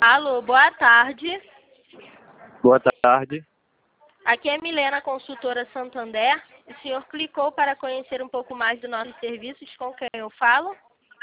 Alô, boa tarde. Boa tarde. Aqui é Milena, consultora Santander. O senhor clicou para conhecer um pouco mais dos nossos serviços, com quem eu falo?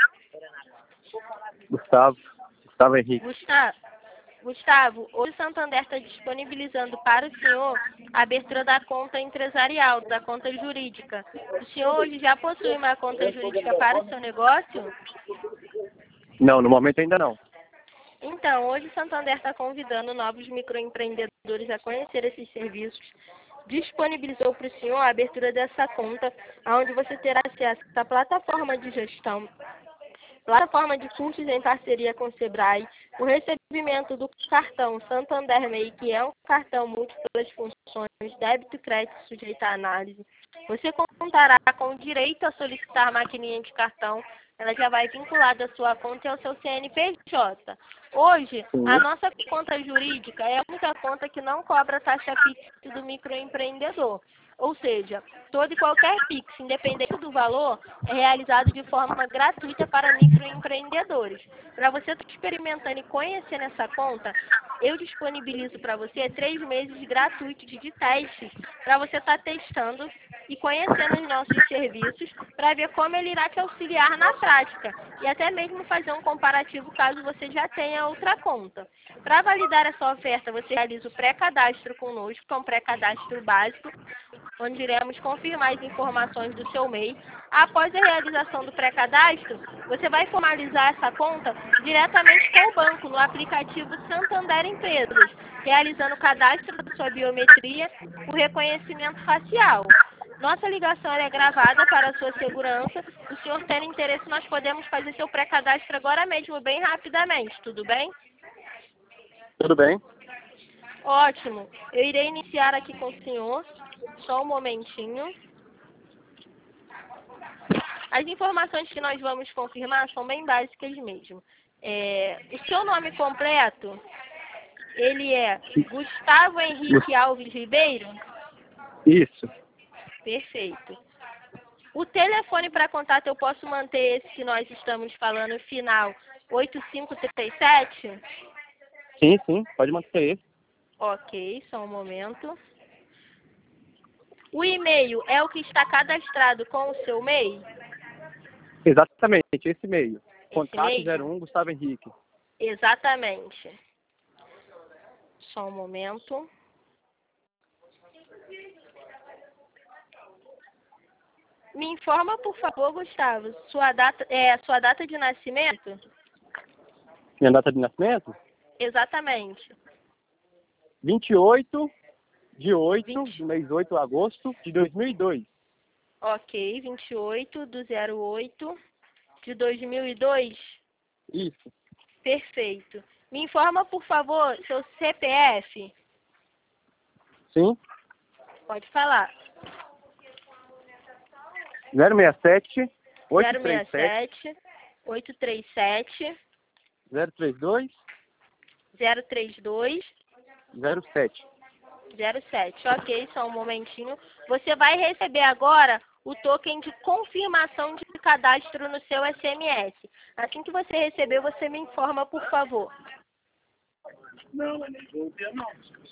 Gustavo Henrique. Gustavo, hoje o Santander está disponibilizando para o senhor a abertura da conta empresarial, da conta jurídica. O senhor hoje já possui uma conta jurídica para o seu negócio? Não, no momento ainda não. Então, hoje o Santander está convidando novos microempreendedores a conhecer esses serviços. Disponibilizou para o senhor a abertura dessa conta, onde você terá acesso à plataforma de gestão, plataforma de cursos em parceria com o Sebrae, o recebimento do cartão Santander MEI, que é um cartão múltiplas funções, débito e crédito sujeito à análise. Você contará com o direito a solicitar maquininha de cartão. Ela já vai vinculada à sua conta e ao seu CNPJ. Hoje, a nossa conta jurídica é a única conta que não cobra taxa fixa do microempreendedor. Ou seja, todo e qualquer Pix, independente do valor, é realizado de forma gratuita para microempreendedores. Para você estar experimentando e conhecendo essa conta, eu disponibilizo para você 3 meses gratuitos de teste para você estar testando e conhecendo os nossos serviços para ver como ele irá te auxiliar na prática e até mesmo fazer um comparativo caso você já tenha outra conta. Para validar essa oferta, você realiza o pré-cadastro conosco, que é um pré-cadastro básico, onde iremos confirmar as informações do seu MEI. Após a realização do pré-cadastro, você vai formalizar essa conta diretamente com o banco, no aplicativo Santander Empresas, realizando o cadastro da sua biometria, o reconhecimento facial. Nossa ligação é gravada para a sua segurança. O senhor tendo interesse, nós podemos fazer seu pré-cadastro agora mesmo, bem rapidamente, tudo bem? Tudo bem? Ótimo. Eu irei iniciar aqui com o senhor. Só um momentinho. As informações que nós vamos confirmar são bem básicas mesmo. O seu nome completo, ele é Gustavo Henrique Alves Ribeiro? Isso. Perfeito. O telefone para contato eu posso manter esse que nós estamos falando, final 8537? Sim, pode manter esse. Ok, só um momento. O e-mail é o que está cadastrado com o seu MEI? Exatamente, esse e-mail. Contato e-mail? 01 Gustavo Henrique. Exatamente. Só um momento. Me informa, por favor, Gustavo, sua data de nascimento? Minha data de nascimento? Exatamente. 28 de 8 do mês 8 de agosto de 2002. Ok, 28/08 de 2002? Isso. Perfeito. Me informa, por favor, seu CPF? Sim. Pode falar. 067 837 837 032 032 07. 07. Ok, só um momentinho. Você vai receber agora o token de confirmação de cadastro no seu SMS. Assim que você receber, você me informa, por favor. Não, nem vou ver, não.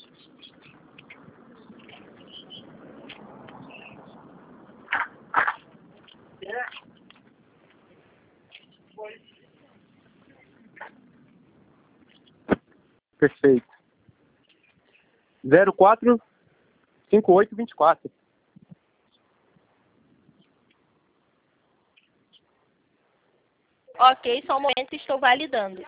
Perfeito. 045824. Ok, só um momento, estou validando.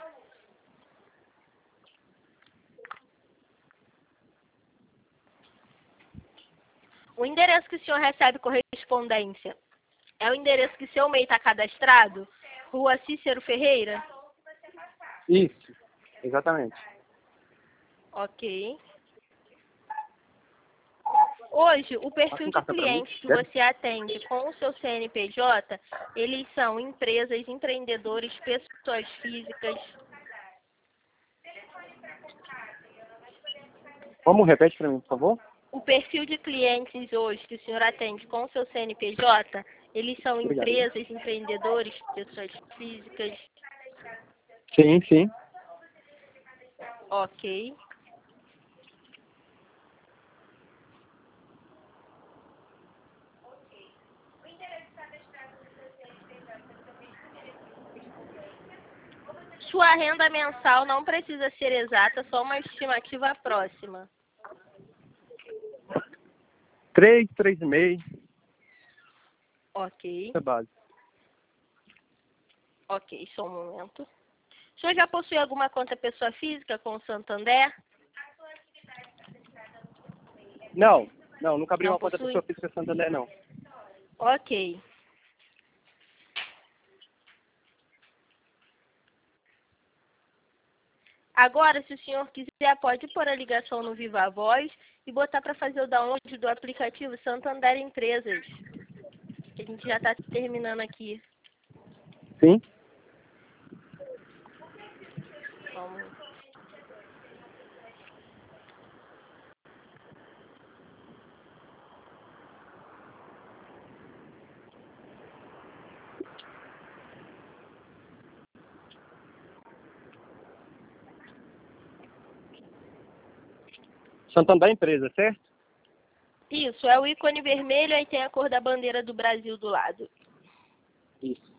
O endereço que o senhor recebe correspondência é o endereço que seu MEI está cadastrado? Rua Cícero Ferreira? Isso, exatamente. Ok. Hoje, o perfil de clientes que você atende com o seu CNPJ, eles são empresas, empreendedores, pessoas físicas. Como repete para mim, por favor? O perfil de clientes hoje que o senhor atende com o seu CNPJ, eles são empresas, empreendedores, pessoas físicas. Sim. Ok. Sua renda mensal não precisa ser exata, só uma estimativa próxima. 3, 3,5. Ok. É base. Ok, só um momento. O senhor já possui alguma conta pessoa física com o Santander? Não, nunca abri Não uma conta possui? pessoa física Santander, não. Ok. Agora, se o senhor quiser, pode pôr a ligação no Viva Voz e botar para fazer o download do aplicativo Santander Empresas. Que a gente já está terminando aqui. Sim? Vamos. Santander Empresa, certo? Isso, é o ícone vermelho, aí tem a cor da bandeira do Brasil do lado. Isso.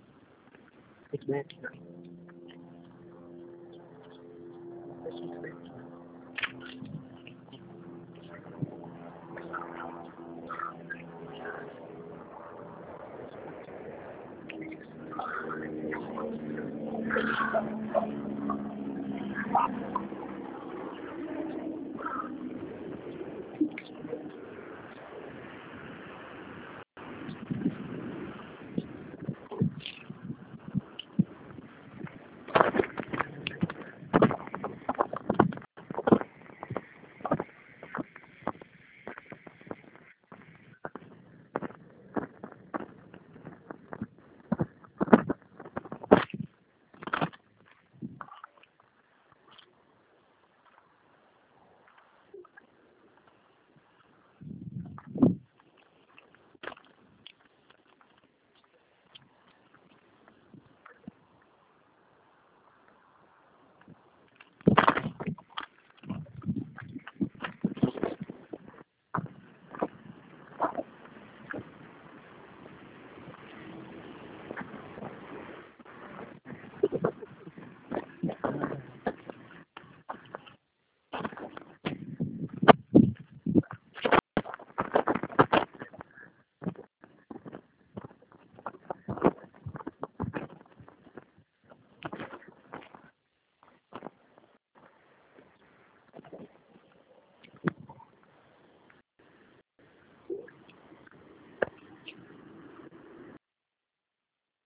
Muito bem.